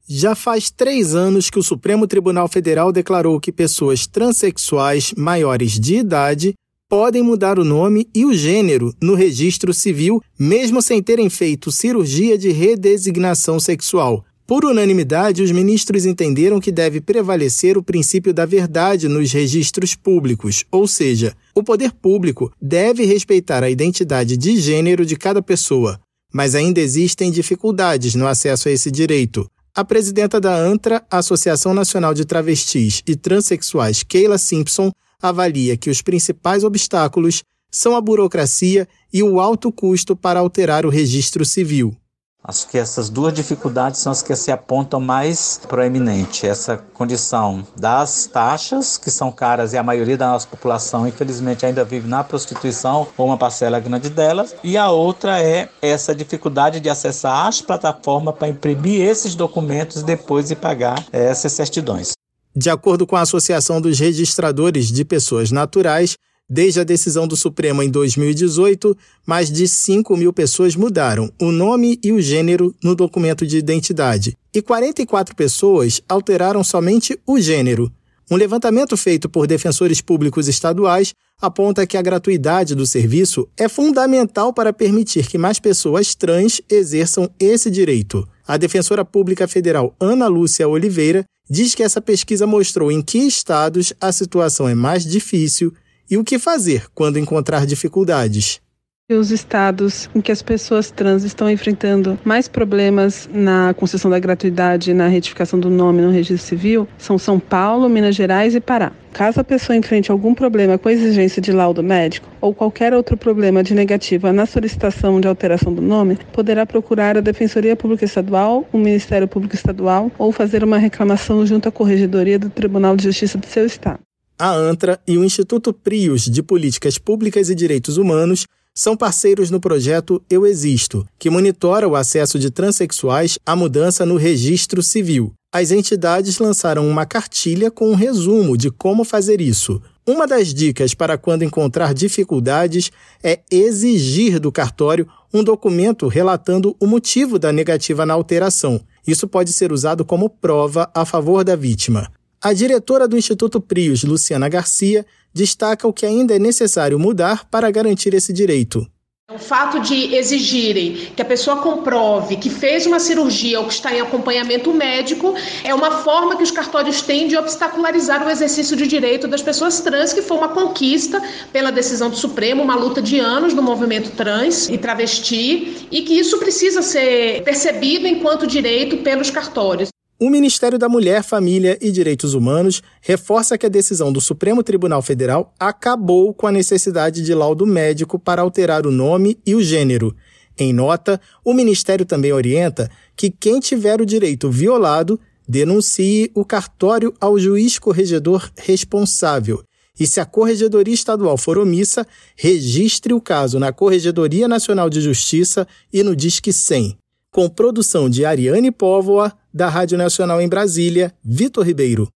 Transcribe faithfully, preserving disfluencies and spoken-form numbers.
Já faz três anos que o Supremo Tribunal Federal declarou que pessoas transexuais maiores de idade podem mudar o nome e o gênero no registro civil, mesmo sem terem feito cirurgia de redesignação sexual. Por unanimidade, os ministros entenderam que deve prevalecer o princípio da verdade nos registros públicos, ou seja, o poder público deve respeitar a identidade de gênero de cada pessoa. Mas ainda existem dificuldades no acesso a esse direito. A presidenta da ANTRA, Associação Nacional de Travestis e Transsexuais, Keila Simpson, avalia que os principais obstáculos são a burocracia e o alto custo para alterar o registro civil. Acho que essas duas dificuldades são as que se apontam mais proeminente. Essa condição das taxas, que são caras e a maioria da nossa população, infelizmente, ainda vive na prostituição, ou uma parcela grande delas. E a outra é essa dificuldade de acessar as plataformas para imprimir esses documentos e depois de pagar essas certidões. De acordo com a Associação dos Registradores de Pessoas Naturais, desde a decisão do Supremo em dois mil e dezoito, mais de cinco mil pessoas mudaram o nome e o gênero no documento de identidade, e quarenta e quatro pessoas alteraram somente o gênero. Um levantamento feito por defensores públicos estaduais aponta que a gratuidade do serviço é fundamental para permitir que mais pessoas trans exerçam esse direito. A defensora pública federal Ana Lúcia Oliveira diz que essa pesquisa mostrou em que estados a situação é mais difícil e o que fazer quando encontrar dificuldades. Os estados em que as pessoas trans estão enfrentando mais problemas na concessão da gratuidade e na retificação do nome no registro civil são São Paulo, Minas Gerais e Pará. Caso a pessoa enfrente algum problema com a exigência de laudo médico ou qualquer outro problema de negativa na solicitação de alteração do nome, poderá procurar a Defensoria Pública Estadual, o Ministério Público Estadual ou fazer uma reclamação junto à Corregedoria do Tribunal de Justiça do seu estado. A ANTRA e o Instituto Prius de Políticas Públicas e Direitos Humanos são parceiros no projeto Eu Existo, que monitora o acesso de transexuais à mudança no registro civil. As entidades lançaram uma cartilha com um resumo de como fazer isso. Uma das dicas para quando encontrar dificuldades é exigir do cartório um documento relatando o motivo da negativa na alteração. Isso pode ser usado como prova a favor da vítima. A diretora do Instituto Prius, Luciana Garcia, destaca o que ainda é necessário mudar para garantir esse direito. O fato de exigirem que a pessoa comprove que fez uma cirurgia ou que está em acompanhamento médico é uma forma que os cartórios têm de obstacularizar o exercício de direito das pessoas trans, que foi uma conquista pela decisão do Supremo, uma luta de anos no movimento trans e travesti, e que isso precisa ser percebido enquanto direito pelos cartórios. O Ministério da Mulher, Família e Direitos Humanos reforça que a decisão do Supremo Tribunal Federal acabou com a necessidade de laudo médico para alterar o nome e o gênero. Em nota, o Ministério também orienta que quem tiver o direito violado denuncie o cartório ao juiz corregedor responsável. E se a Corregedoria Estadual for omissa, registre o caso na Corregedoria Nacional de Justiça e no Disque cem. Com produção de Ariane Póvoa, da Rádio Nacional em Brasília, Vitor Ribeiro.